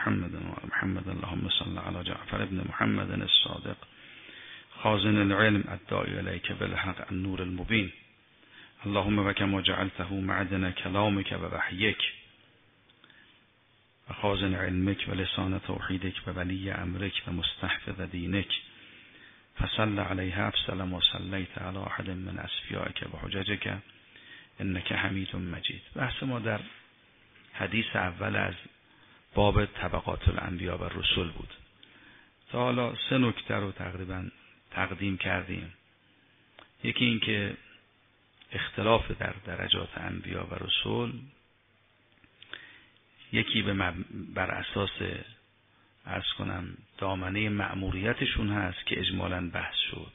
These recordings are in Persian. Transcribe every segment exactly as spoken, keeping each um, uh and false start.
محمد و محمد اللهم صل علی جعفر ابن محمد الصادق خازن العلم الداعی الیک بالحق النور المبین اللهم و کما جعلته معدن کلامک و وحیک و خازن علمک و لسان توحیدک و ولی امرک و مستحفظ دینک فصل علیه افضل ما صلیت علی احد من اصفیائک و حججک انک حمید مجید. بحث ما در حدیث اول از باب طبقات الانبیا و رسول بود. تا حالا سه نکته رو تقریبا تقدیم کردیم. یکی این که اختلاف در درجات انبیا و رسول یکی به مب... بر اساس عرض کنم دامنه مأموریتشون هست که اجمالاً بحث شد.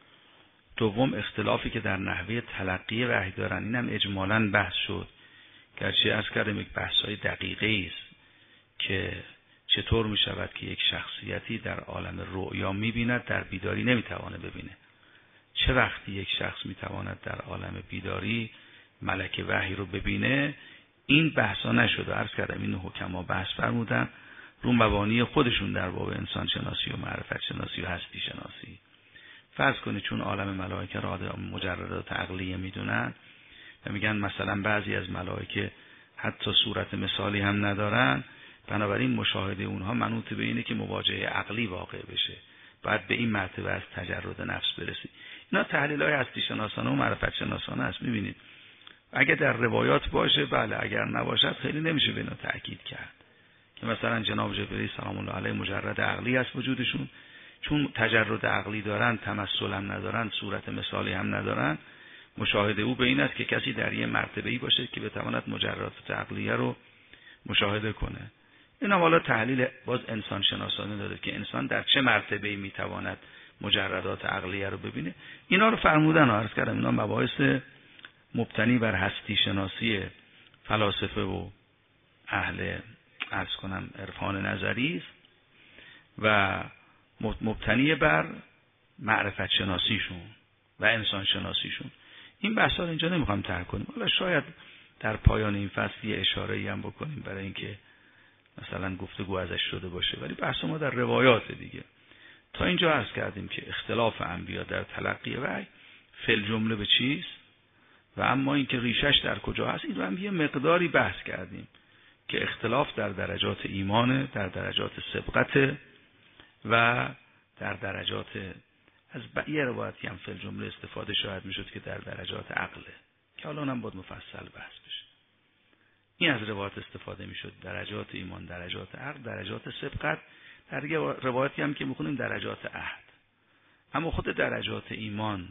دوم اختلافی که در نحوه تلقی وحی دارن اینم اجمالاً بحث شد، گرچه از کردم یک بحث‌های دقیقی است که چطور می شود که یک شخصیتی در عالم رؤیا می بیند در بیداری نمی تواند ببینه، چه وقتی یک شخص می تواند در عالم بیداری ملک وحی رو ببینه. این بحثا نشده. عرض کردم این حکما بحث فرمودن رو مبانی خودشون در باب انسان شناسی و معرفت شناسی و هستی شناسی. فرض کنید چون عالم ملائکه را مجردات عقلیه میدونن و میگن مثلا بعضی از ملائکه حتی صورت مثالی هم ندارن، بنابراین مشاهده اونها منوط به اینه که مواجهه عقلی واقع بشه، باید به این مرتبه از تجرد نفس برسی. اینا تحلیل‌های هستی شناسانه و معرفت شناسانه است. میبینید اگه در روایات باشه بله، اگر نباشد خیلی نمیشه به اینا تأکید کرد که مثلا جناب جبرئیل سلام الله علیه مجرد عقلی است وجودشون، چون تجرد عقلی دارن، تمثل هم ندارن، صورت مثالی هم ندارن، مشاهده او به این است که کسی در یه مرتبه‌ای باشه که بتواند مجردات عقلیه رو مشاهده کنه. این حالا تحلیل باز انسان شناسانه داره که انسان در چه مرتبه‌ای میتواند مجردات عقلیه رو ببینه. اینا رو فرمودن و عرض کردم اینا مباحث مبتنی بر هستی شناسی فلاسفه و اهل عرض کنم عرفان نظری است و مبتنی بر معرفت شناسیشون و انسان شناسیشون. این بحثا رو اینجا نمیخوام طرح کنیم. حالا شاید در پایان این فصل یه اشاره‌ای هم بکنیم برای اینکه مثلا گفتگو ازش شده باشه، ولی بحث ما در روایات دیگه. تا اینجا عرض کردیم که اختلاف انبیا در تلقی وحی فی الجمله به چیست و اما اینکه ریشش در کجا هست این رو هم یه مقداری بحث کردیم که اختلاف در درجات ایمان، در درجات سبقت و در درجات از یه روایتی هم فی الجمله استفاده شاید میشد که در درجات عقله که حالا هم باید مفصل بحث بشه. این از روایت استفاده میشد، درجات ایمان، درجات عقل، درجات سبقت، در یه روایتی هم که میخونیم درجات عهد. اما خود درجات ایمان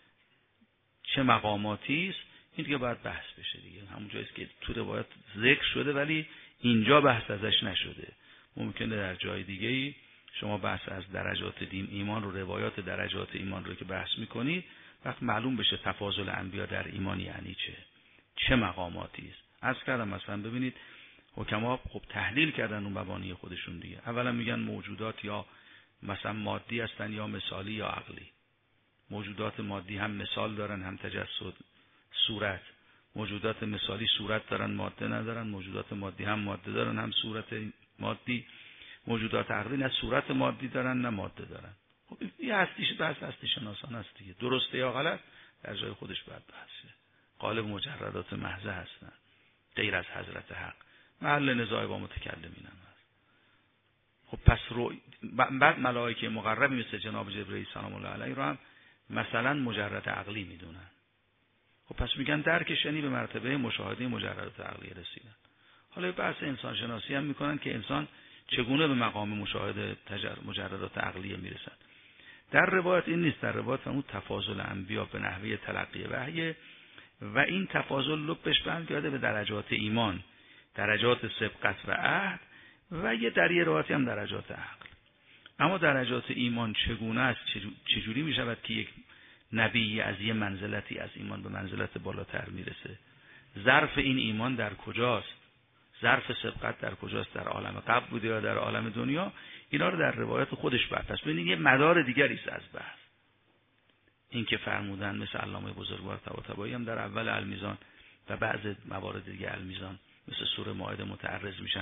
چه مقاماتی است این دیگه باید بحث بشه دیگه. همون جایی است که تو روایت ذکر شده ولی اینجا بحث ازش نشده. ممکنه در جای دیگه‌ای شما بحث از درجات دین ایمان رو، روایات درجات ایمان رو که بحث میکنید، وقت معلوم بشه تفاضل انبیا در ایمان یعنی چه، چه مقاماتی است. عرض کردم مثلا ببینید حکما خب تحلیل کردن اون مبانی خودشون دیگه. اولا میگن موجودات یا مثلا مادی هستن یا مثالی یا عقلی. موجودات مادی هم مثال دارن هم تجسد صورت، موجودات مثالی صورت دارن ماده ندارن، موجودات مادی هم ماده دارن هم صورت مادی، موجودات عقلی نه صورت مادی دارن نه ماده دارن. خب این هستیش بحث هستی شناسان است دیگه. درسته یا غلط در جای خودش باید بحثه. قالب مجردات محض هستن غیر از حضرت حق، محل نزاع با متکلمین هم هست. خب پس رو بعد ملائکه مقربی مثل جناب جبرئیل سلام الله علیه رو هم مثلا مجرد عقلی میدونن. خب پس میگن درکش یعنی به مرتبه مشاهده مجردات عقلی رسیدن. حالا بحث انسان شناسی هم میکنن که انسان چگونه به مقام مشاهده مجردات عقلیه میرسن. در روایت این نیست. در روایت فرمود تفاضل انبیا به نحوه تلقی وحی و این تفاضل لبش برمیگرده به درجات ایمان، درجات سبقت و عهد و یه در یه روایتی هم درجات عقل. اما درجات ایمان چگونه است، چجوری می شود که یک نبی از یه منزلتی از ایمان به منزلت بالاتر میرسه؟ ظرف این ایمان در کجاست؟ ظرف سبقت در کجاست؟ در عالم قبل بوده یا در عالم دنیا؟ اینا رو در روایت خودش بحث. پس ببینید یه مدار دیگری است از بحث. این که فرمودن مثل علامه بزرگوار طباطبایی هم در اول المیزان و بعض موارد دیگه المیزان مثل سوره مائده متعرض میشن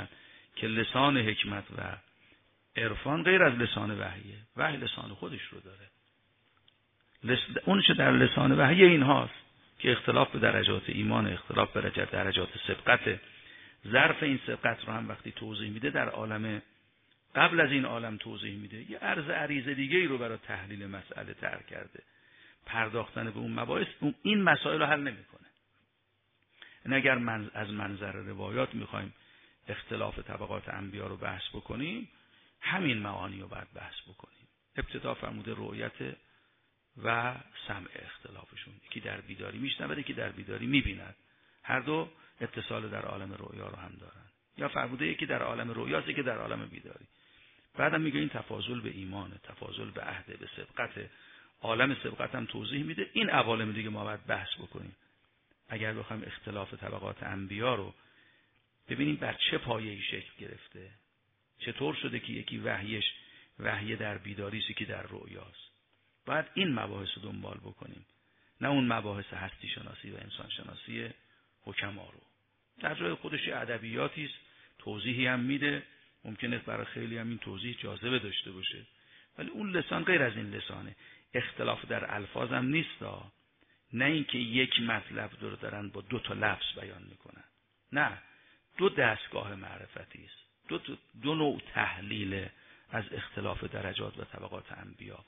که لسان حکمت و عرفان غیر از لسان وحیه. وحی لسان خودش رو داره. لس... اون چه در لسان وحی این هاست که اختلاف به درجات ایمان، اختلاف به درجات سبقت، ظرف این سبقت رو هم وقتی توضیح میده در عالم قبل از این عالم توضیح میده. یه عرض عریضه دیگه ای رو برای تحلیل مسئله طرح کرده. پرداختن به اون مباحث این مسائل رو حل نمیکنه. این اگر من از منظر روایات میخوایم اختلاف طبقات انبیا رو بحث بکنیم، همین معانی رو باید بحث بکنیم. ابتدا فرموده رؤیت و سمع اختلافشون، یکی در بیداری میشنود، یکی در بیداری میبیند، هر دو اتصال در عالم رؤیا رو هم دارن. یا فرموده یکی در عالم رؤیاست، یکی در عالم بیداری. بعدم میگه این تفاضل به ایمان، تفاضل به عهد، به سبقت، عالم سبقت هم توضیح میده. این عوالم دیگه ما باید بحث بکنیم. اگر بخوایم اختلاف طبقات انبیا رو ببینیم بر چه پایه‌ای شکل گرفته، چطور شده که یکی وحیش وحی در بیداریه که در رؤیاست، باید این مباحث رو دنبال بکنیم، نه اون مباحث هستی شناسی و انسان شناسی حکما رو. در جای خودش ادبیاتی است، توضیحی هم میده، ممکنه برای خیلی هم این توضیح جاذبه داشته باشه، ولی اون لسان غیر از این لسانه. اختلاف در الفاظ هم نیست، نه اینکه یک مطلب رو دارن با دو تا لفظ بیان میکنن، نه، دو دستگاه معرفتی است، دو, دو نوع تحلیل از اختلاف درجات و طبقات انبیا.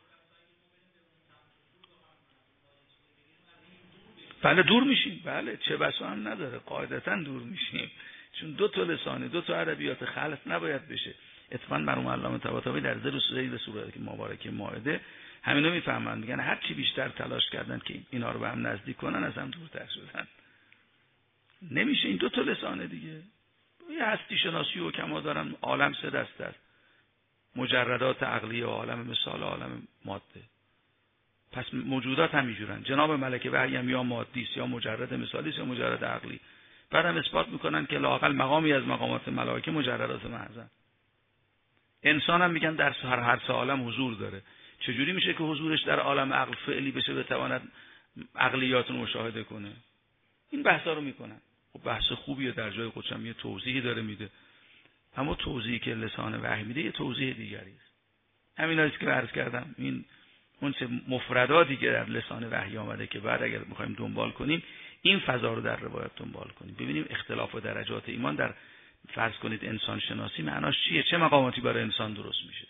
بله دور میشیم، بله چه بسا هم نداره، قاعدتا دور میشیم، چون دو تا لسانه، دو تا ادبیات خلط نباید بشه. اتفاقا مرحوم علامه طباطبایی در زیر سوره سوره مبارکه مائده همینو میفهمن، میگن هر چی بیشتر تلاش کردن که اینا رو به هم نزدیک کنن از هم دورتر شدن. نمیشه، این دو تا لسانه دیگه. یه هستی شناسی و حکما دارن، عالم سه دسته است، مجردات عقلیه و عالم مثال و عالم ماده. پس موجودات هم اینجورن. جناب ملک وحی هم یا مادی است یا مجرد مثالی است یا مجرد عقلی. بعدم اثبات میکنن که لااقل مقامی از مقامات ملائکه مجردات محضن. انسان هم میگن در هر هر سه عالم حضور داره. چجوری میشه که حضورش در عالم عقل فعلی بشه، بتواند عقلیات رو مشاهده کنه؟ این بحثا رو میکنن. خب بحث خوبیه، در جای خودش هم یه توضیحی داره میده، اما توضیحی که لسان وحی میده یه توضیح دیگری است. همیناییست که عرض کردم، این اون چه مفرداتی که در لسان وحی آمده که بعد اگر میخوایم دنبال کنیم این فضا رو در روایت دنبال کنیم، ببینیم اختلاف و درجات ایمان در فرض کنید انسان شناسی معناش چیه، چه مقاماتی برای انسان درست میشه.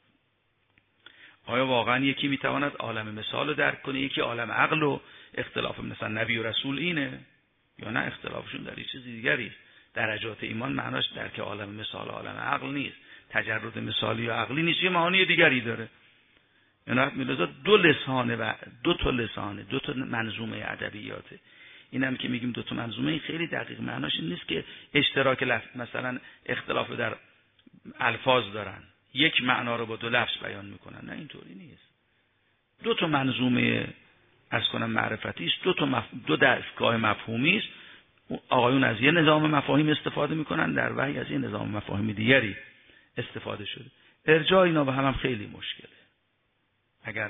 آیا واقعا یکی میتواند عالم مثال رو درک کنه، یکی عالم عقل و اختلاف مثلا نبی و رسول اینه، یا نه اختلافشون در یه چیز دیگری است. درجات ایمان معناش درک عالم مثال و عالم عقل نیست، تجرد مثالی و عقلی نیست، یه معانی دیگری داره. یعنی میلازا دو لسانه و دو تا لسانه، دو تا منظومه ادبیاته. اینم که میگیم دو تا منظومه، این خیلی دقیق معناش این نیست که اشتراک لفظ مثلا اختلاف در الفاظ دارن، یک معنا رو با دو لفظ بیان میکنن، نه اینطوری نیست. دو تا منظومه از کنم معرفتی است، دو تا مف... دو دستگاه مفهومی است. آقایون از یه نظام مفاهیم استفاده میکنن، در وحی از یه نظام مفاهیم دیگری استفاده شده. ارجاع اینا به هم, هم خیلی مشکله. اگر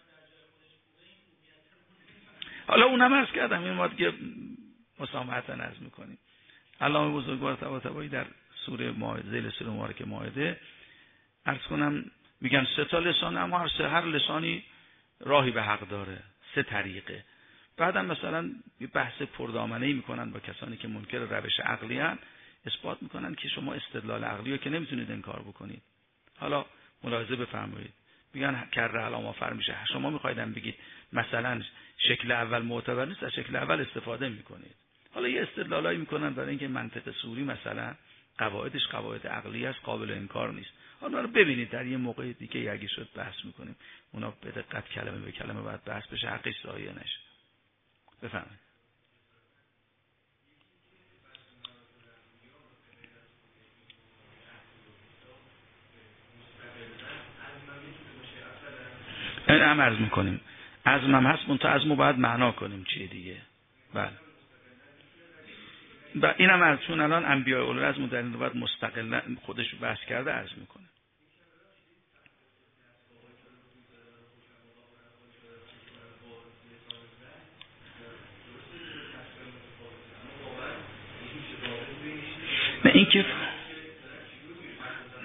حالا اونم عرض کردم این ما دیگه مسامحتا عرض میکنیم. علامه بزرگوار طباطبایی در سوره مائده، ذیل سوره مبارکه مائده عرض کنم میگن سه تا لسان، اما هر سه هر لسانی راهی به حق داره، سه طریقه. بعدم مثلا یه بحث پردامنه‌ای میکنن با کسانی که منکر روش عقلی ان، اثبات میکنن که شما استدلال عقلی رو که نمیتونید انکار بکنید. حالا ملاحظه بفرمایید، میگن کر علامه فر میشه، شما میخوایدن بگید مثلا شکل اول معتبر نیست، از شکل اول استفاده میکنید. حالا یه استدلالایی میکنن برای اینکه منطق سوری مثلا قواعدش قواعد عقلی است، قابل انکار نیست. حالا رو ببینید در یه موقع دیگه اگه شد بحث میکنیم، اونا به دقت کلمه به کلمه باید بحث بشه، حقش ضایع نشه. بفرمایید. این هم عرض میکنیم عزمم هست، منتها عزمو باید معنا کنیم چیه دیگه. بله و اینم عرض، چون الان انبیاء اولوالعزم در این رو باید مستقلا خودش بحث کرده عرض میکنه. نه این که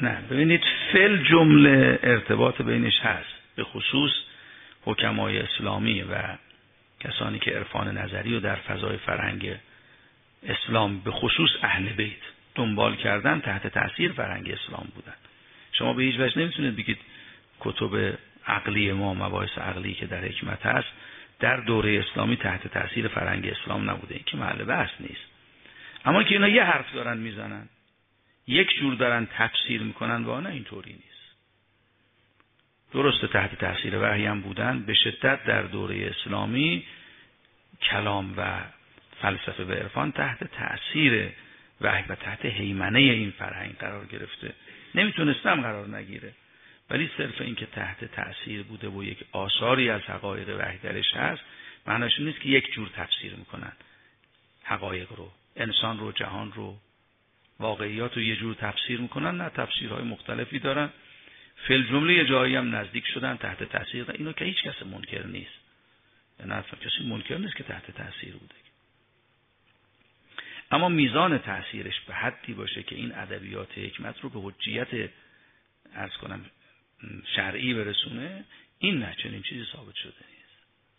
نه ببینید فل جمله ارتباط بینش هست، به خصوص حکمای اسلامی و کسانی که عرفان نظری و در فضای فرهنگ اسلام به خصوص اهل بیت دنبال کردن تحت تاثیر فرهنگ اسلام بودن. شما به هیچ وجه نمیتونید بگید کتب عقلی ما، مباحث عقلی که در حکمت هست در دوره اسلامی تحت تاثیر فرهنگ اسلام نبوده، این که محل بحث نیست. اما که اینا یه حرف دارن میزنن، یک جور دارن تفسیر میکنن، و نه اینطوری نیست. درسته تحت تاثیر وحی هم بودن، به شدت در دوره اسلامی کلام و فلسفه و عرفان تحت تاثیر وحی و تحت هیمنه این فرهنگ قرار گرفته. نمیتونستم قرار نگیره، ولی صرف این که تحت تاثیر بوده و یک آثاری از حقایق وحی درش هست معناش نیست که یک جور تفسیر میکنن حقایق رو، انسان رو، جهان رو، واقعیات رو یه جور تفسیر میکنن. نه، تفسیرهای مختلفی دارن. فی الجمله یه جایی هم نزدیک شدن تحت تاثیر، اینو که هیچ کس منکر نیست، نه کسی منکر نیست که تحت تاثیر بوده، اما میزان تاثیرش به حدی باشه که این ادبیات حکمت رو به حجیت عرض کنم شرعی برسونه، این نه، چنین چیزی ثابت شده نیست.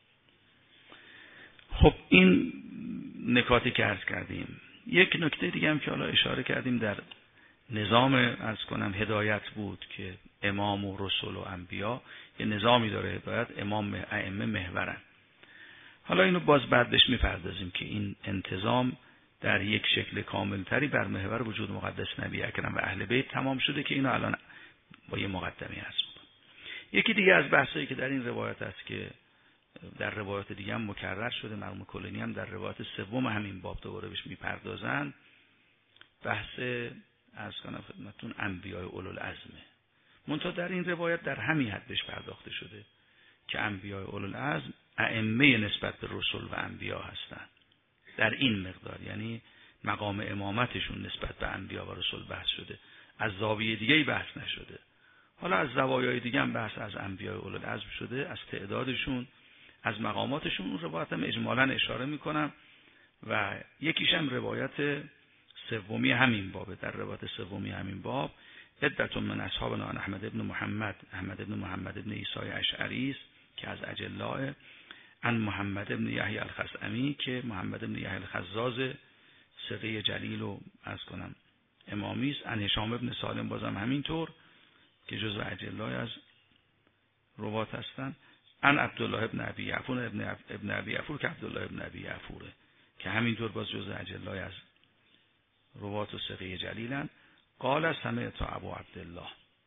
خب این نکاتی که عرض کردیم. یک نکته دیگه هم که حالا اشاره کردیم در نظام عرض کنم هدایت بود که امام و رسول و انبیا یه نظامی داره هدایت، امام ائمه محورن. حالا اینو باز بعد بهش میپردازیم که این انتظام در یک شکل کاملتری بر محور وجود مقدس نبی اکرم و اهل بیت تمام شده که اینو الان با یه مقدمه هست. یکی دیگه از بحثایی که در این روایت است که در روایت دیگه هم مکرر شده، مرحوم کلینی هم در روایت سوم همین باب دوباره بهش میپردازن، بحث از کنم خدمتتون انبیاء اولوالعزم. منتها در این روایت در همین حد بهش پرداخته شده که انبیاء اولوالعزم ائمه نسبت به رسول و انبیا هستند. در این مقدار، یعنی مقام امامتشون نسبت به انبیا و رسول بحث شده، از زاویه دیگه‌ای بحث نشده. حالا از زوایای دیگه هم بحث از انبیاء اولوالعزم شده، از تعدادشون، از مقاماتشون. اون روایت هم اجمالاً اشاره میکنم و یکیش هم روایت سومی همین بابه. در روایت سومی همین باب عدتون من اصحابنا عن احمد ابن محمد، احمد ابن محمد ابن عیسی اشعری است که از اجلاء، عن محمد ابن یحیی الخزعمی که محمد ابن یحیی الخزاز ثقه جلیل و از کنم امامی است، عن هشام ابن سالم بازم همینطور که جزو اجلاء از روات هستند، عن عبدالله ابن ابی یعفور ابن ابن ابی یعفور که عبدالله ابن ابی یعفوره که همینطور باز جزو اجلاء از روات و ثقه جلیلن. قال سمعت ابو عبدالله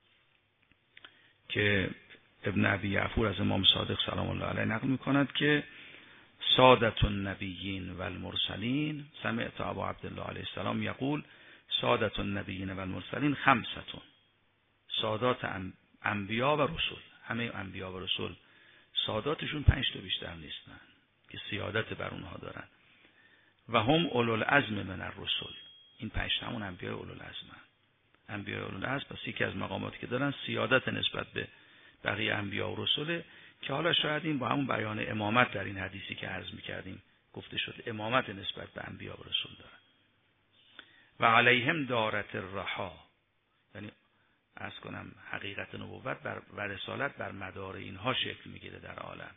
که ابن ابی یعفور از امام صادق سلام الله علیه نقل میکند که سادت النبیین و المرسلین، سمعت ابو عبدالله علیه السلام یقول سادت النبیین و المرسلین خمستون، سادات انبیا و رسول، همه انبیا و رسول ساداتشون پنج تا بیشتر نیستن که سیادت بر اونها دارن. و هم اولوالعزم من الرسل، این پنج تا همون انبیاء اولوالعزم هستند. انبیاء اولوالعزم پس یکی از مقاماتی که دارن سیادت نسبت به بقیه انبیاء و رسوله که حالا شاید این با همون بیان امامت در این حدیثی که عرض می‌کردیم گفته شد، امامت نسبت به انبیاء و رسول دارن. و علیهم دارت الرحا، یعنی عرض کنم حقیقت نبوت بر و رسالت بر مدار اینها شکل میگیره در عالم.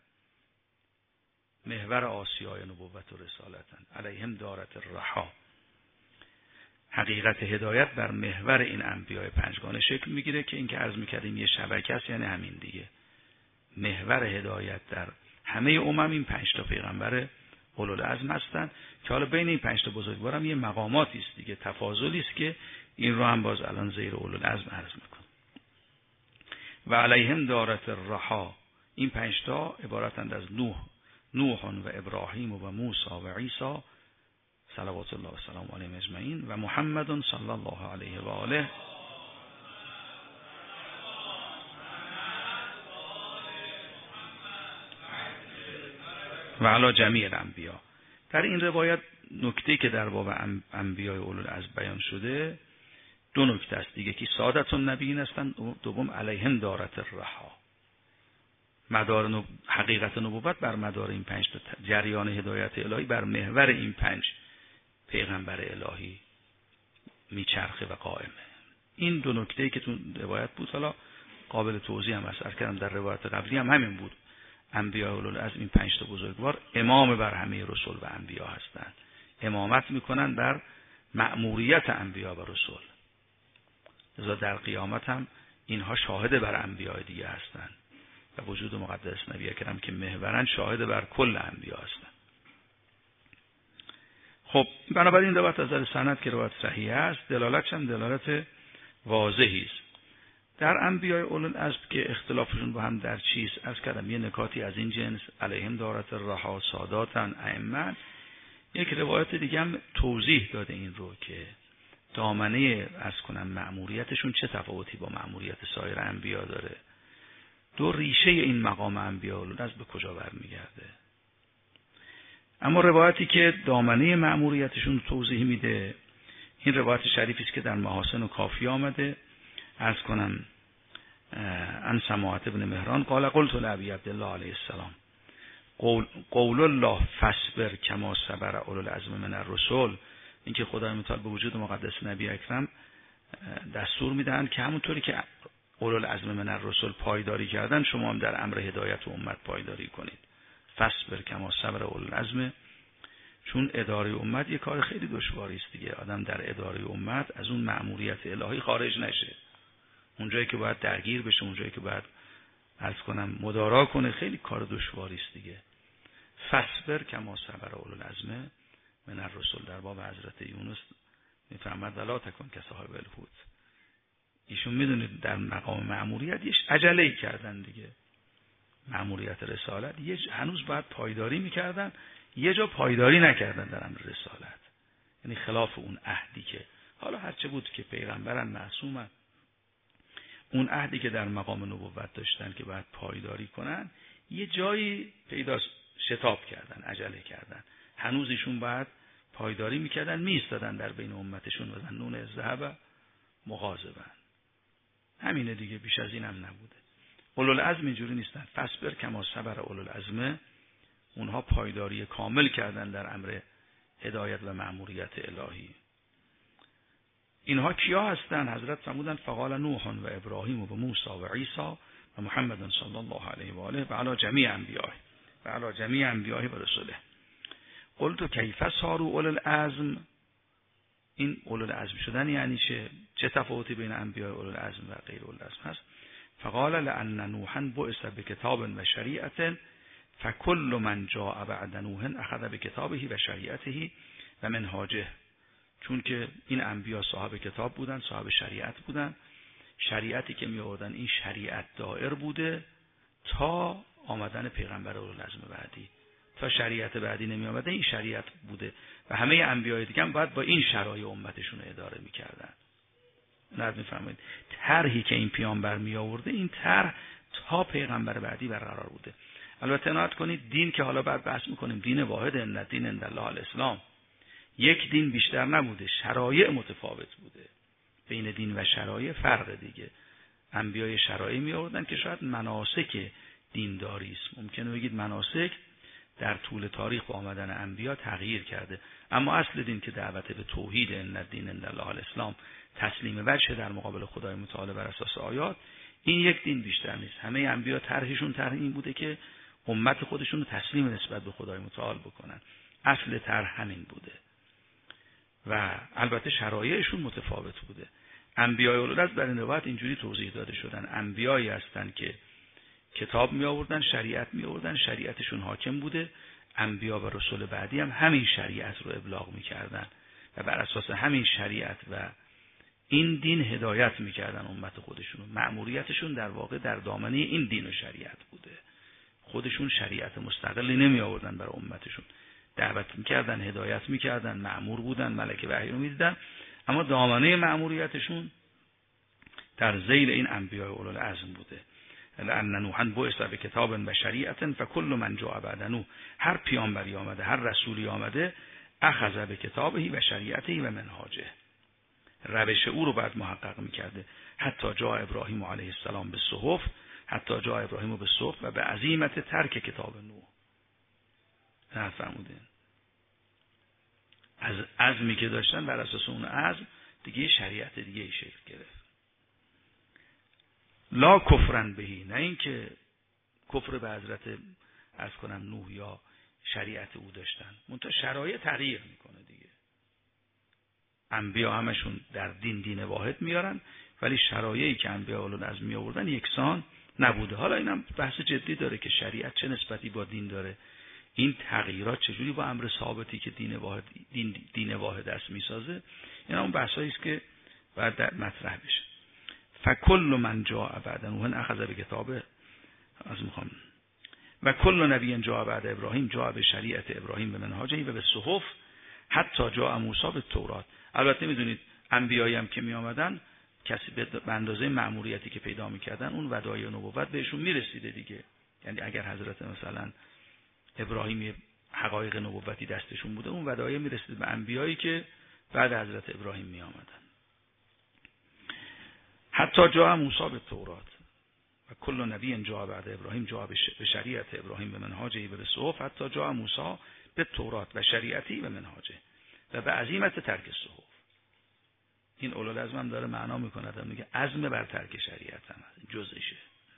محور آسیای نبوت و رسالتن. علیهم دارت الرحا، حقیقت هدایت بر محور این انبیاء پنجگانه شکل میگیره که این که عرض میکردیم یه شبکه است، یعنی همین دیگه. محور هدایت در همه امم این پنج تا پیغمبر اولوالعزم هستن که حالا بین این پنج تا بزرگوار هم یه مقاماتی است دیگه، تفاضلی است که این رو هم باز الان زیر اولوالعزم عرض میکنم. و علیهم دارت الرحا، این پنج تا عبارتند از نوح، نوح و ابراهیم و موسی و عیسی صلوات الله و سلام علیهم اجمعین و محمد صلی الله علیه و آله و علی جمیع الانبیا. در این روایت نکته که در باب انبیاء اولوالعزم بیان شده دو نکته است دیگه که سادت النبیین هستند، دوم علیهم دارت الرحا، مدار نب... حقیقت نبوت بر مدار این پنج تا جریان هدایت الهی بر محور این پنج پیغمبر الهی میچرخه و قائمه. این دو نکته‌ای که تو روایت بود حالا قابل توضیح هم است. کردم در روایت قبلی هم همین بود. انبیاء اولوالعزم این پنج تا بزرگوار امام بر همه رسول و انبیا هستند. امامت میکنن بر مأموریت انبیا و رسول. لذا در قیامت هم اینها شاهد بر انبیاء دیگه هستند و وجود مقدس نبی اکرم که محورن شاهد بر کل انبیا هستند. خب بنابراین روایت از نظر سند که روایت صحیح است، دلالتش هم دلالت واضحی است. در انبیاء اولوالعزم که اختلافشون با هم در چیست، از کردم یه نکاتی از این جنس علیهم دارت الرها ساداتن ائمه. یک روایت دیگه هم توضیح داده این رو که دامنه از کنم مأموریتشون چه تفاوتی با مأموریت سایر انبیا داره. دو ریشه این مقام انبیاء اولوالعزم به کجا برمیگرده. اما روایتی که دامنه مأموریتشون توضیح میده، این روایت شریفی است که در محاسن و کافی آمده. عرض کنم عن سماعة ابن مهران قال قلت لأبي عبد الله علیه السلام قول, قول الله فاصبر کما صبر اولو العزم من الرسل. اینکه خدای متعال به وجود مقدس نبی اکرم دستور میدن که همونطوری که اولو العزم من الرسل پایداری کردن شما هم در امر هدایت و امت پایداری کنید. فاصبر کما صبر اولو العزم، چون اداره امت یه کار خیلی دشواری است دیگه. آدم در اداره امت از اون مأموریت الهی خارج نشه. اونجایی که باید درگیر بشه، اونجایی که باید عرض کنم مدارا کنه، خیلی کار دشواری است دیگه. فاصبر کما صبر اولو العزم من الرسل. در باب حضرت یونس میفرماد ولا تکن کصاحب الحوت. ایشون میدونید در مقام مأموریت یه عجله کردن دیگه. مأموریت رسالت یه هنوز باید پایداری میکردن، یه جا پایداری نکردن در امر رسالت. یعنی خلاف اون عهدی که حالا هرچه بود که پیغمبرن معصومن، اون عهدی که در مقام نبوت داشتن که باید پایداری کنن، یه جایی پیدا شتاب کردن، عجله کردن. هنوز ایشون باید پایداری میکردن، میستادن در بین امتشون و ظنون الذهب مغاضبا. همینه دیگه، بیش از این هم نبوده. اولوالعزم اینجوری نیستن. فاصبر کما صبر اولوالعزم، اونها پایداری کامل کردن در امر هدایت و مأموریت الهی. اینها کیا هستن؟ حضرت فرمودن فقال نوح و ابراهیم و موسی و عیسی و محمد صلی الله علیه و آله و علی جمیع انبیائه و علی جمیع انبیائه و رسوله. قلت کیف صاروا اولو العزم. این اولو العزم شدن یعنی چه؟ چه تفاوتی بین انبیاء اولو العزم و غیر اولو العزم هست؟ فقال لأن نوحا بعث بکتاب و شریعت فکل من جاء بعد نوح اخذ بکتابه و شریعته و منهاجه. چون که این انبیا صاحب کتاب بودن، صاحب شریعت بودن، شریعتی که می آوردن این شریعت دائر بوده تا آمدن پیغمبر اولوالعزم بعدی. تا شریعت بعدی نمی آمده این شریعت بوده و همه انبیای دیگه هم باید با این شرایع امتشون اداره می‌کردن. نظر می‌فرمایید طرحی که این پیامبر می آورده، این طرح تا پیغمبر بعدی برقرار بوده. البته عنایت کنید دین که حالا بعد بحث می‌کنیم دین واحد ان دین عند الله الاسلام، یک دین بیشتر نبوده، شرایع متفاوت بوده. بین دین و شرایع فرق دیگه. انبیای شرایع می آوردن که شاید مناسک دینداری است. ممکنه بگید مناسک در طول تاریخ با آمدن انبیا تغییر کرده، اما اصل دین که دعوت به توحید ان دین عند الله الاسلام، تسلیم وجه در مقابل خدای متعال بر اساس آیات، این یک دین بیشتر نیست. همه انبیا طرحشون طرح این بوده که امت خودشون رو تسلیم نسبت به خدای متعال بکنن. اصل طرح همین بوده و البته شرایعشون متفاوت بوده. انبیاء اولوالعزم در این روایت اینجوری توضیح داده شدن: انبیایی هستند که کتاب می آوردن، شریعت می آوردن، شریعتشون حاکم بوده. انبیا و رسول بعدی هم همین شریعت رو ابلاغ می کردن و بر اساس همین شریعت و این دین هدایت می کردن امت خودشون. مأموریتشون در واقع در دامنه این دین و شریعت بوده. خودشون شریعت مستقلی نمی آوردن برای امتشون. دعوت میکردن، هدایت میکردن، مأمور بودن، ملک وحی رو میدیدن، اما دامنه مأموریتشون در ذیل این انبیاء اولوالعزم بوده. لأن نوحا بعث بکتاب و شریعت فکل من جاء بعد نوح. هر پیامبری آمده، هر رسولی آمده، اخذ بکتابه و شریعته و منهاجه، روش او رو بعد محقق میکرده. حتی جاء ابراهیم علیه السلام به صحف، حتی جاء ابراهیم به صحف و به عزیمت ترک کتاب نوح. نه فرمودین از عزمی که داشتن بر اساس اون عزم دیگه شریعت دیگه ای شکل گرفت. لا کفرن بهی، نه اینکه کفر به حضرت عرض کنم نوح یا شریعت او داشتن، منتها شرایط تغییر میکنه دیگه. انبیا همشون در دین دین واحد میارن، ولی شرایطی که انبیا اولوالعزم می آوردن یکسان نبوده. حالا اینم بحث جدی داره که شریعت چه نسبتی با دین داره، این تغییرات چجوری با امر ثابتی که دین واحد دین دین واحد است میسازه. اینا اون بحثایی است که باید مطرح بشه. فکل من جاء بعد نوح اخذ به کتابه از میخوام و کل نبی جاء بعد ابراهیم جاء به شریعت ابراهیم به منهاجه و به صحف حتی جاء موسی به تورات. البته میدونید انبیایی هم که می آمدن کسی به اندازه مأموریتی که پیدا میکردن اون ودایع نبوت بهشون میرسیده دیگه. یعنی اگر حضرت مثلا ابراهیم حقایق نبوتی دستشون بوده، اون ودایع میرسید به انبیایی که بعد حضرت ابراهیم می آمدن. حتی جاء موسی به تورات و کل نبی جاء بعد ابراهیم جاء به شریعت ابراهیم به منهاجه و به صحف حتی جاء موسی به تورات و شریعتی و منهاجه و به عزیمت ترک صحف. این اولوالعزم هم داره معنا میکنه، داره میگه عزم بر ترک شریعت هم جزئشه.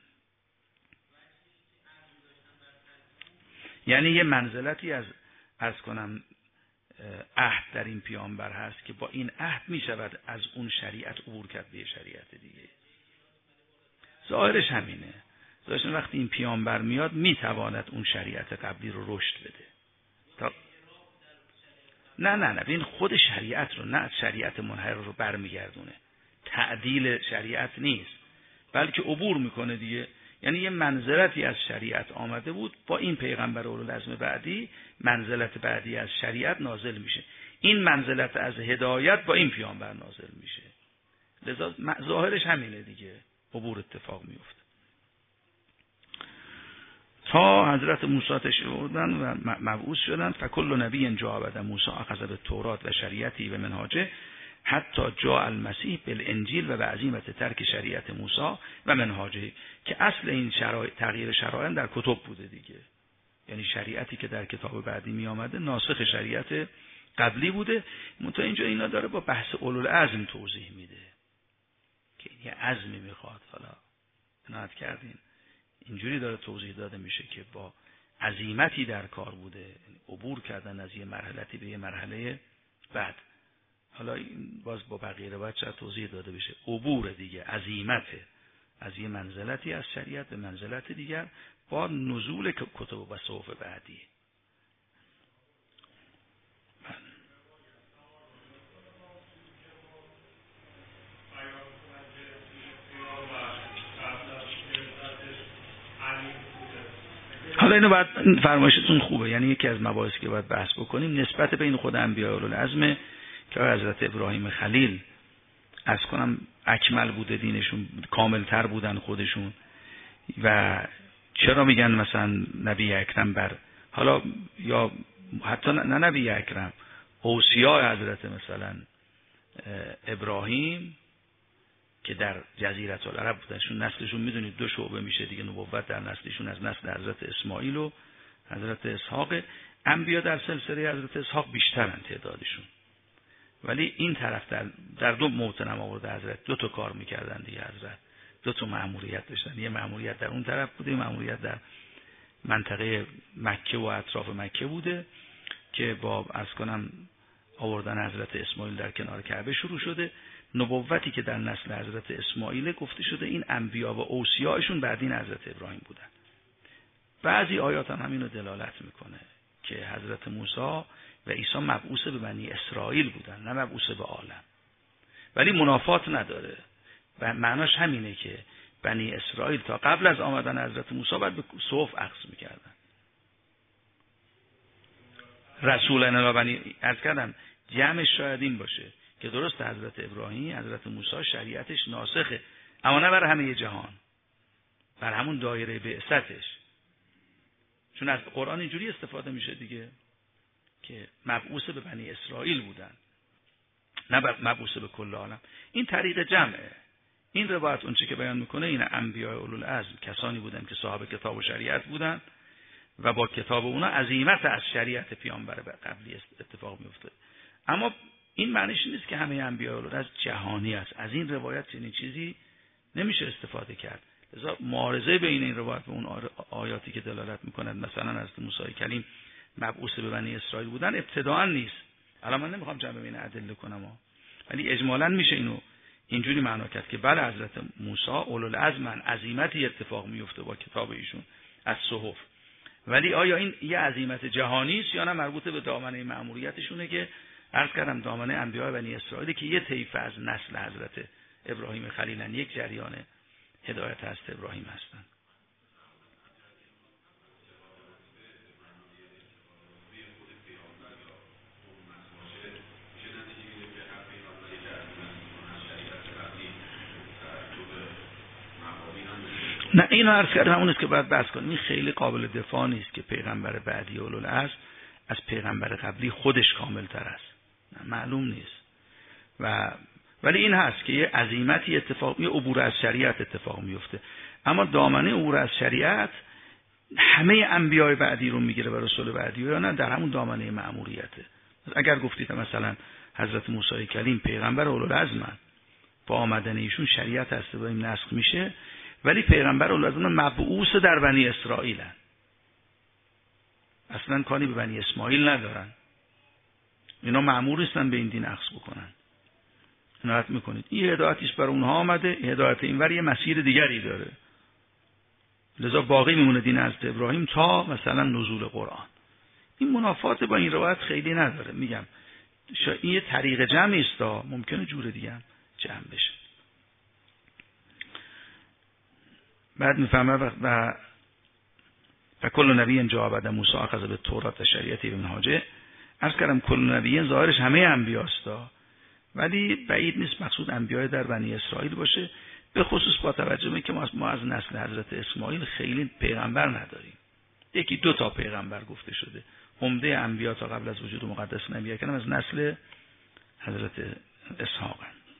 یعنی یه منزلتی از عرض کنم عهد در این پیامبر هست که با این عهد میشود از اون شریعت عبور کرد به شریعت دیگه. ظاهرش همینه. ظاهرش وقتی این پیامبر میاد میتواند اون شریعت قبلی رو رشد بده. تا نه نه نه این خود شریعت رو، نه شریعت منحرف رو برمیگردونه. تعدیل شریعت نیست، بلکه عبور میکنه دیگه. یعنی یه منزلتی از شریعت آمده بود، با این پیغمبر اولوالعزم بعدی منزلت بعدی از شریعت نازل میشه. این منزلت از هدایت با این پیامبر نازل میشه. لذا ظاهرش همینه دیگه، عبور اتفاق میفته. تا حضرت موسی تشریف آوردن و مبعوث شدن. فکل نبی جاء بعد موسی اخذ بالتوراة و شریعتی و منهاجه حتی جاء المسیح بالانجیل و به عزیمت ترک شریعت موسی و منهاجه، که اصل این شرایط تغییر شرایط در کتب بوده دیگه. یعنی شریعتی که در کتاب بعدی می آمده ناسخ شریعت قبلی بوده. منتها اینجا اینا داره با بحث اولوالعزم توضیح میده که یه عزمی میخواد. حالا عنایت کردین اینجوری داره توضیح داده میشه که با عزیمتی در کار بوده، یعنی عبور کردن از یه مرحلتی به یه مرحله بعد. حالا باز با بقیه روایت شاید توضیح داده بشه. عبور دیگه، عزیمته از یه منزلتی از شریعت به منزلت دیگر با نزول کتب و صحف بعدی. حالا اینو باید فرمایشتون خوبه، یعنی یکی از مباحثی که باید بحث بکنیم نسبت بین خود انبیاء اولوالعزم که حضرت ابراهیم خلیل از کنم اکمل بوده، دینشون کاملتر بودن خودشون، و چرا میگن مثلا نبی اکرم بر حالا یا حتی نه نبی اکرم اوصیاء حضرت مثلا ابراهیم که در جزیره العرب بودنشون، نسلشون میدونید دو شعبه میشه دیگه نبوت در نسلشون، از نسل حضرت اسماعیل و حضرت اسحاق. انبیا در سلسله حضرت اسحاق بیشترن تعدادشون، ولی این طرف در, در دو موطن هم آورده حضرت دو تا کار میکردن دیگه. حضرت دو تا مأموریت داشتن، یه مأموریت در اون طرف بوده، یه مأموریت در منطقه مکه و اطراف مکه بوده که با عرض کنم آوردن حضرت اسماعیل در کنار کعبه شروع شده. نبوتی که در نسل حضرت اسماعیل گفته شده این انبیا و اوصیاءشون بعد این حضرت ابراهیم بودن. بعضی آیات هم همینو دلالت میکنه که حضرت موسی و عیسی مبعوث به بنی اسرائیل بودن، نه مبعوث به عالم، ولی منافات نداره. و معناش همینه که بنی اسرائیل تا قبل از آمدن حضرت موسی باید به صحف اخذ میکردن. رسولان الی بنی عرض کردم جمعش شاید این باشه که درست حضرت ابراهیم حضرت موسی شریعتش ناسخه، اما نه بر همه جهان، بر همون دایره بعثتش. چون از قرآن اینجوری استفاده میشه دیگه که مبعوث به بنی اسرائیل بودن، نه مبعوث به کل عالم. این طریق جمعه. این روایت اون چی که بیان میکنه این انبیاء اولوالعزم کسانی بودن که صاحب کتاب و شریعت بودن و با کتاب اونا عزیمت از شریعت پیامبر قبلی اتفاق میفته. اما این معنیش نیست که همه انبیاء اولوالعزم جهانی است. از این روایت چنین چیزی نمیشه استفاده کرد. لذا معارضه بین این روایت و اون آیاتی که دلالت میکنند مثلا از موسی کلیم مبعوث به بنی اسرائیل بودن ابتداء نیست. الان من نمیخوام جمع بین ادله کنم ها. ولی اجمالاً میشه اینو اینجوری معنا کرد که بله حضرت موسی اولوالعزم عزیمتی اتفاق میفته با کتاب ایشون از صحف. ولی آیا این یه عزیمت جهانی است یا نه مربوط به دامنه مأموریتشونه که عرض کردم دامنه انبیاء بنی اسرائیل که یه طیف از نسل حضرت ابراهیم خلیلن، یک جریان هدایت هست ابراهیم هستن. نه اینو عرض کردم اون است که باید بحث کنیم. این خیلی قابل دفاع نیست که پیغمبر بعدی اولوالعزم از پیغمبر قبلی خودش کامل تر است. نه معلوم نیست. و ولی این هست که یه عزیمتی اتفاق، یه عبور از شریعت اتفاق میفته. اما دامنه عبور از شریعت همه انبیاء بعدی رو میگیره و رسول بعدی یا نه در همون دامنه مأموریته. اگر گفتید مثلا حضرت موسی کلیم پیغمبر اولوالعزم با آمدن ایشون شریعت از ابراهیم نسخ میشه، ولی پیغمبر اولوالعزم مبعوث در بنی اسرائیلن، اصلا کاری به بنی اسماعیل ندارن، اینا مأمور نیستن به این دین اخذ بکنن. عنایت میکنید این هدایتیش برای اونها آمده، هدایت اینور یه مسیر دیگری داره، لذا باقی میمونه دین حضرت ابراهیم تا مثلا نزول قرآن. این منافات با این روایت خیلی نداره. میگم این یه طریق جمعی است، ممکنه جور دیگه هم جمع بشه. بعد میفهمه و و کل نبی جاء بعد موسی اخذ به تورات و شریعت و منهاجه. عرض کردم کل نبی ظاهرش همه انبیاست، ولی بعید نیست مقصود انبیاء در بنی اسرائیل باشه، به خصوص با توجه به که ما از نسل حضرت اسماعیل خیلی پیغمبر نداریم. یکی دو تا پیغمبر گفته شده. عمده انبیا تا قبل از وجود مقدس نبی اکرم از نسل حضرت اسحاق.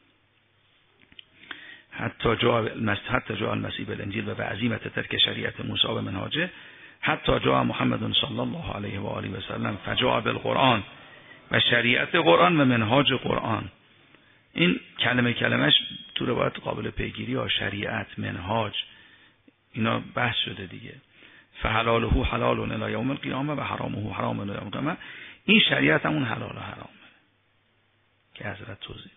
حتی جاء المسیح حتی جاء المسیح بالانجیل و بعزیمت ترک شریعت موسی و منهاجه، حتی جاء محمد صلی الله علیه و آله و سلم فجاء بالقرآن و شریعت قرآن و منهاج قرآن. این کلمه کلمش تو روایت قابل پیگیری ها، شریعت، منهاج، اینا بحث شده دیگه. فحلاله حلال الی یوم القیامه و حرامه حرام الی یوم القیامه. این شریعت همون حلال و حرامه که حضرت توضیح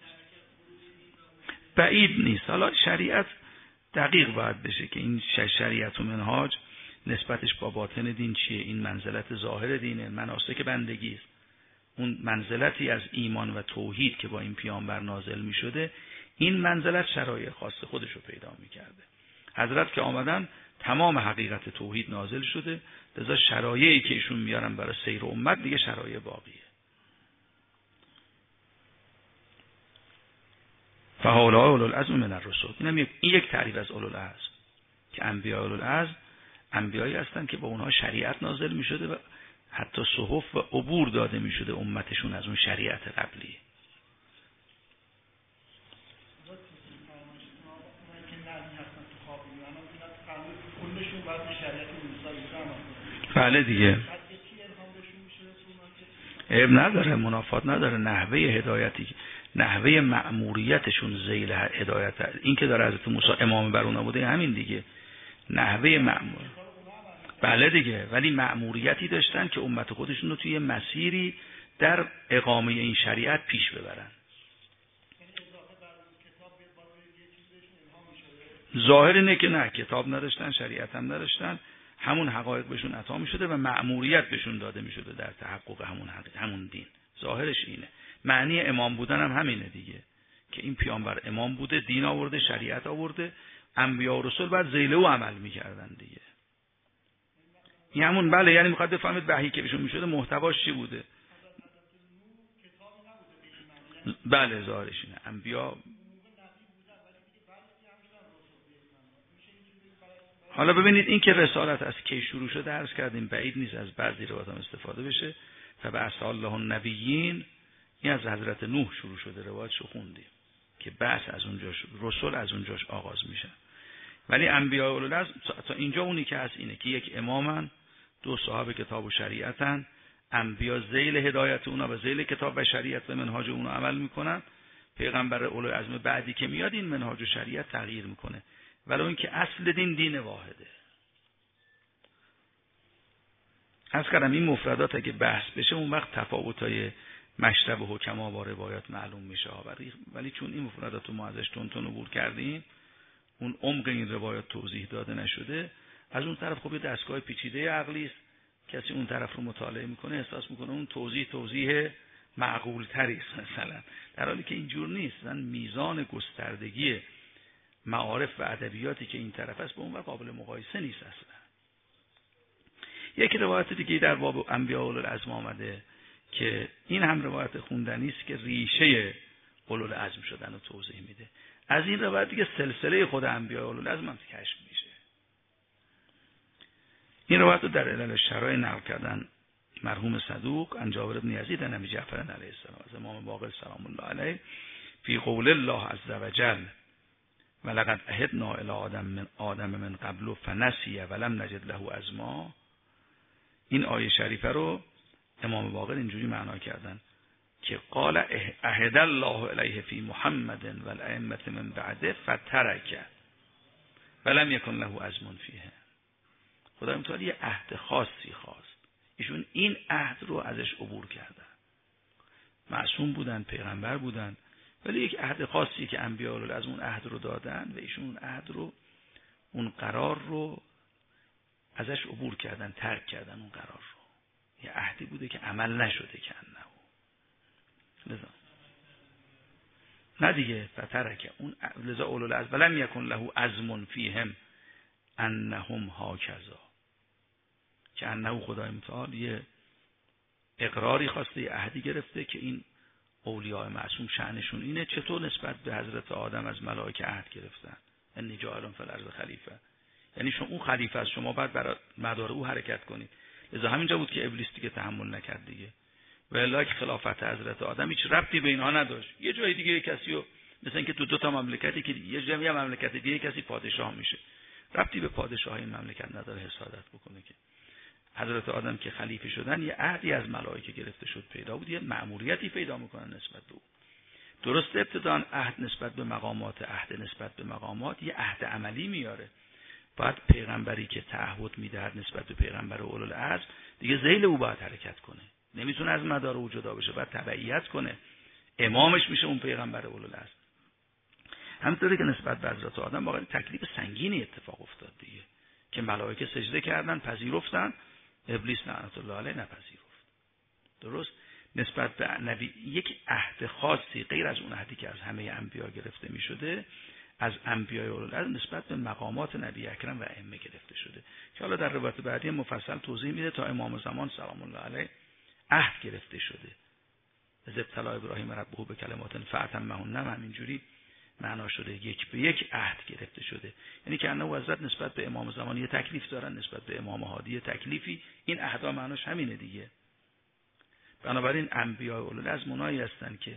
بعید نیست. حالا شریعت دقیق باید بشه که این شریعت و منهاج نسبتش با باطن دین چیه. این منزلت ظاهر دینه، مناسک بندگی است. اون منزلتی از ایمان و توحید که با این پیامبر نازل می شده، این منزلت شرایع خاص خودش رو پیدا می کرده. حضرت که آمدن تمام حقیقت توحید نازل شده، لذا شرایعی که ایشون میارن برای سیر امت دیگه شرایع باقیه. فهؤلاء اولوالعزم من الرسل. اینم یک این یک تعریف از اولوالعزم که انبیاء اولوالعزم انبیایی هستند که با اونها شریعت نازل می شده و حتی صحف و عبور داده می شده امتشون از اون شریعت قبلی. بله دیگه عیب نداره، منافات نداره. نحوه هدایتی، نحوه مأموریتشون ذیل هدایت، این که داره حضرت موسی امام بر اونا بوده همین دیگه، نحوه مأمور. بله دیگه، ولی مأموریتی داشتن که امت خودشون رو توی مسیری در اقامه این شریعت پیش ببرن. ظاهر اینه که نه، کتاب نداشتن، شریعت هم نداشتن، همون حقایق بهشون عطا می شده و مأموریت بهشون داده می شده در تحقق همون همون دین. ظاهرش اینه. معنی امام بودن هم همینه دیگه، که این پیامبر امام بوده، دین آورده، شریعت آورده، انبیا و رسول بعد ذیل او عمل می‌کردن دیگه. این همون بله، یعنی می‌خواد بفهمید وحی که بهشون می‌شده محتواش چی بوده. بله ظاهرش اینه. انبیا حالا ببینید این که رسالت از کی شروع شده عرض کردیم، بعید نیست از بعضی روایات هم استفاده بشه. فبعث الله النبیین، این از حضرت نوح شروع شده، روایتشو خوندیم که بعث از اونجاش، رسول از اونجاش آغاز میشه. ولی انبیاء اولوالعزم تا اینجا اونی که هست اینه که یک امامن، دو صاحب کتاب و شریعتن، انبیا ذیل هدایت اونا و ذیل کتاب و شریعت و منهاج اونا عمل میکنن پیغمبر اولوالعزم بعدی که میاد این منهاج و شریعت تغییر میکنه، ولی اون که اصل دین دین واحده. از کردم این مفردات اگه بحث بشه اون وقت تفاوتای مشرب و حکما با روایات معلوم میشه، ولی چون این مفردات رو ما ازش تون تون عبور کردیم، اون عمق این روایات توضیح داده نشده. از اون طرف خب یه دستگاه پیچیده عقلی است، کسی اون طرف رو مطالعه میکنه احساس میکنه اون توضیح توضیح معقول تری است مثلا، در حالی که اینجور نیست. من میزان گستردگی معارف و ادبیاتی که این طرف است به اون وقت قابل مقایسه نیست اصلا. یک روایت دیگه در باب انبیاء اولوالعزم آمده که این هم روایت خوندنی است که ریشه اولوالعزم شدن رو توضیح میده. از این روایت دیگه سلسله خود انبیاء اولوالعزم هم کشف میشه. این روایت رو در علل شرایع نقل کردن مرحوم صدوق عن جابر بن یزید عن ابی جعفر علیه السلام از امام باقر سلام الله علیه فی قول الله عز وجل ولقد عهدنا الی آدم من آدم من قبل فنسی ولم نجد له عزما. این آیه شریفه رو امام باقر اینجوری معنا کردن که قال عهد الله علیه فی محمد والائمه من بعده فترک ولم یکن له عزم فیه. خدای متعال یه عهد خاصی خواست، ایشون این عهد رو ازش عبور کردن. معصوم بودن، پیغمبر بودن، ولی یک عهد خاصی که انبیاء اولوالعزم اون عهد رو دادن و ایشون اون عهد رو، اون قرار رو ازش عبور کردن، ترک کردن اون قرار رو. یه عهدی بوده که عمل نشده که انه لذا نه دیگه فترک اون لذا اولوالعزم ولم یکن له عزم فیهم انهم هاکذا، که انه خدای متعال یه اقراری خواسته، یه عهدی گرفته که این اولیاء معصوم شأنشون اینه. چطور نسبت به حضرت آدم از ملائکه عهد گرفتن انی جاعل فی الارض خلیفه، یعنی شما اون خلیفه از شما بعد برای مدار او حرکت کنید. لذا همینجا بود که ابلیس دیگه تحمل نکرد دیگه، و الا که خلافت حضرت آدم هیچ ربطی به اینها نداشت. یه جای دیگه کسی رو مثلا اینکه تو دو تا مملکتی که یه جمعی مملکت دیگه کسی پادشاه میشه، ربطی به پادشاهی این مملکت نداره حسادت بکنه. که حضرت آدم که خلیفه شدن یه عهدی از ملائکه گرفته شد، پیدا بود، یه مأموریتی پیدا میکنن نسبت به او. درست ابتداً عهد نسبت به مقامات، عهد نسبت به مقامات یه عهد عملی میاره. بعد پیغمبری که تعهد میدهد نسبت به پیغمبر اولوالعزم دیگه ذیل او باید حرکت کنه، نمیتونه از مدار او جدا بشه، باید تبعیت کنه، امامش میشه اون پیغمبر اولوالعزم. همونطوری که نسبت به حضرت آدم واقعا تکلیف سنگینی اتفاق افتاد دیگه، که ملائکه سجده کردن، پذیرفتن، ابلیس لعنت الله علیه نپذیرفت. درست نسبت به نبی یک عهد خاصی غیر از اون عهدی که از همه انبیا گرفته میشده، از انبیاء اولوالعزم نسبت به مقامات نبی اکرم و ائمه گرفته شده، که حالا در روایت بعدی مفصل توضیح میده تا امام زمان سلام الله علیه عهد گرفته شده. از ابتلا ابراهیم ربه به کلمات فاتمهن همینجوری معنا شده، یک به یک عهد گرفته شده، یعنی که انه حضرت نسبت به امام زمان یه تکلیف دارن، نسبت به امام هادی تکلیفی. این عهدا معناش همینه دیگه. بنابراین انبیاء اولوالعزم اونایی هستن که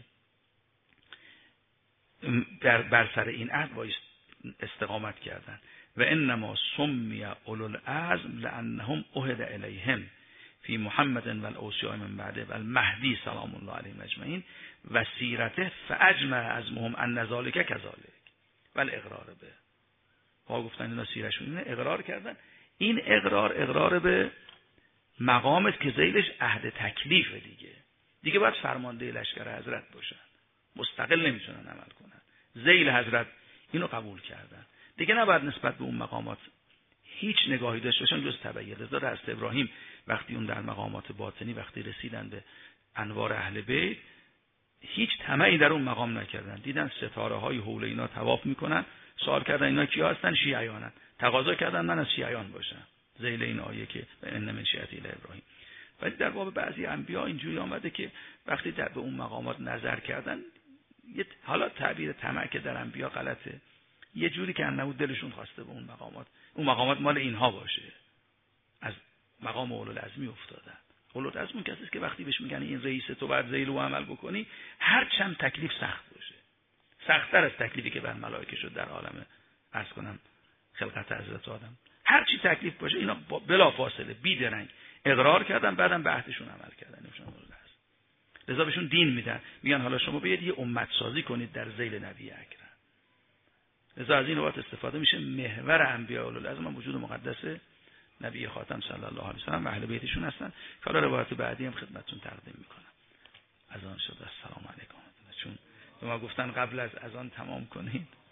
در بر سر این عهد با استقامت کردن. و انما سمی اولوالعزم لانهم عهد الیهم فی محمد و الاوصیاء من بعده و المهدی سلام الله علیهم اجمعین و سیرته فاجمع ازمهم ان ذلک کذالک و الاقرار به. ها گفتن اینا سیرشون اینه، اقرار کردن. این اقرار اقرار به مقامت که ذیلش عهد تکلیف دیگه. دیگه باید فرمانده لشکر حضرت باشن، مستقل نمیتونن عمل کنن. ذیل حضرت اینو قبول کردن، دیگه نباید نسبت به اون مقامات هیچ نگاهی داشته باشن جز تبعیت. از حضرت ابراهیم وقتی اون در مقامات باطنی وقتی رسیدن به انوار اهل بیت، هیچ طمعی در اون مقام نکردن. دیدن ستاره های حول اینا طواف میکنن، سوال کردن اینا کیا هستن؟ شیعیانن. تقاضا کردن من از شیعیان باشم، ذیل این آیه که ان من شیعتی ابراهیم. ولی در باب بعضی انبیا اینجوری آمده که وقتی در به اون مقامات نظر کردن، یه حالا تعبیر طمع که در انبیا غلطه، یه جوری که انه دلشون خواسته به اون مقامات، اون مقامات مال اینها باشه، از مقام اولوالعزمی افتادن. اولوالعزم اون کسی است که وقتی بهش میگن این رئیس تو باید ذیل و عمل بکنی، هر چند تکلیف سخت باشه، سخت‌تر از تکلیفی که بر ملائکه شد در عالم عرض کنم خلقت حضرت آدم، هر چی تکلیف باشه اینا بلا فاصله بی درنگ اقرار کردن، بعدم به عهدشون عمل کردن. لذا بهشون دین میدن، میگن حالا شما بیاید یه امت سازی کنید در ذیل نبی اکرم. لذا از این روایت استفاده میشه. محور انبیاء العظم هم وجود مقدس نبی خاتم صلی الله علیه و سلم و اهل بیتشون هستن که حالا روایت بعدی هم خدمتتون تقدیم میکنم. اذان شد. السلام علیکم. چون به ما گفتن قبل از اذان تمام کنید.